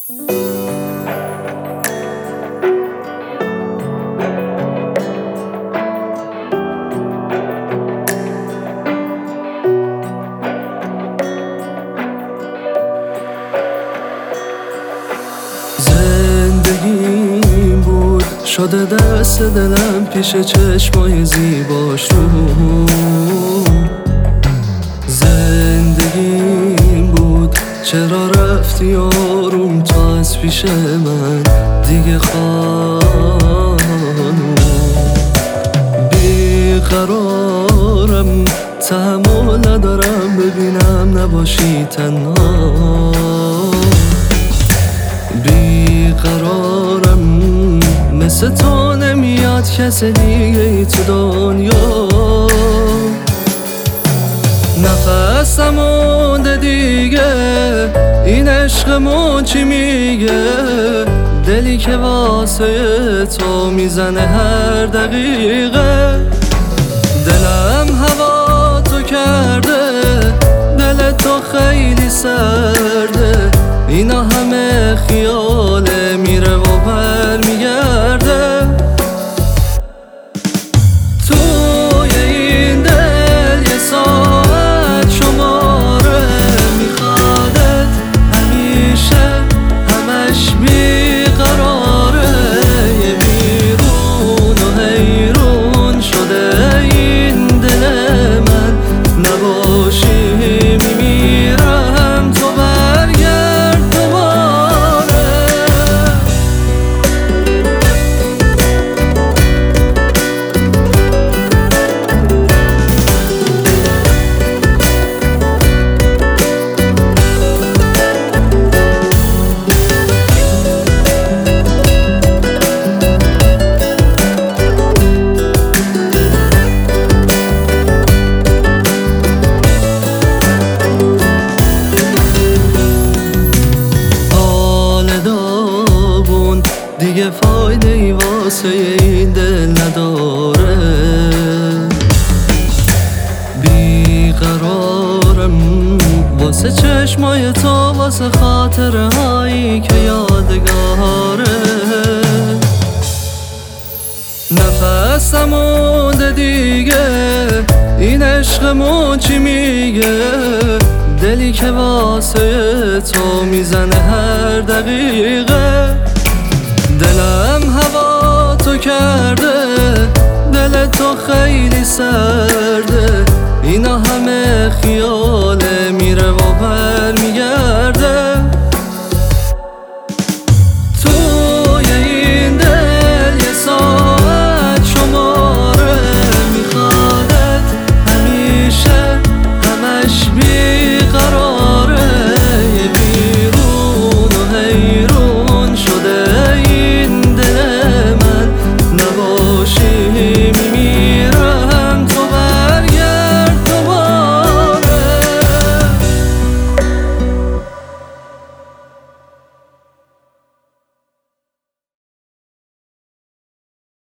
زندگیم بود شده دست دلم پیش چشمای زیباش رو. زندگیم بود چرا رفتی آروم تو از پیش من دیگه خانوم. بیقرارم تحمل ندارم ببینم نباشی تنها. بیقرارم مثل تو نمیاد کس دیگه ای تو دنیا. نفسم مونده دیگه این عشقمون چی میگه. دلی که واسه تو میزنه هر دقیقه. دلم هوا تو کرده دل تو خیلی سرده. اینا همه خیاله میره و بر میگرده. توی این دل یه ساعت شماره میخوادت همیشه همش بیقراره. یه بیرون و حیرون شده این دل من. نباشی میمیرم تو برگرد دوباره. دیگه فایده ای واسه این دل نداره. بیقرارم واسه چشمای تو واسه خاطره هایی که یادگاره. نفسم مونده دیگه این عشقمون چی میگه. دلی که واسه تو میزنه هر دقیقه. دلم هوا تو کرده دل تو خیلی سرده. اینا همه خیاله میره و بر